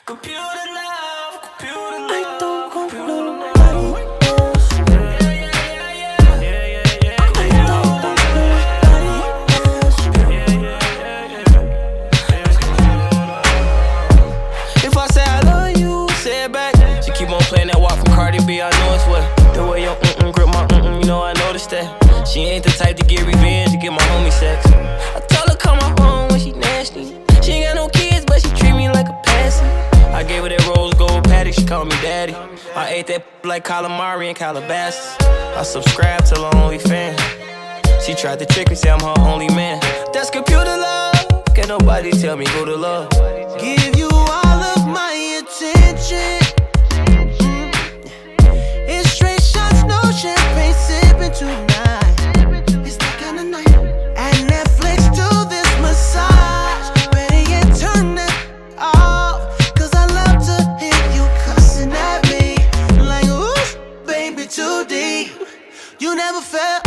Computer love, computer love. I don't want nobody else. If I say I love you, say it back. She keep on playing that walk from Cardi B, I know it's what. The way your grip my you know I noticed that. She ain't the type to get revenge, to get my homie sex. I told her come my home when she nasty. She ain't got no kids, but she treat me like a passy. I gave her that rose gold paddock, she called me daddy. I ate that like calamari in Calabasas. I subscribed to her OnlyFans. She tried to trick me, say I'm her only man. That's computer love. Can't nobody tell me go to love. Give you all of my attention. It's straight shots, no champagne sipping tonight. It's that kind of night. And Netflix do this massage. Better yet, turn that off. Cause I love to hear you cussing at me. Like, ooh, baby, too deep. You never felt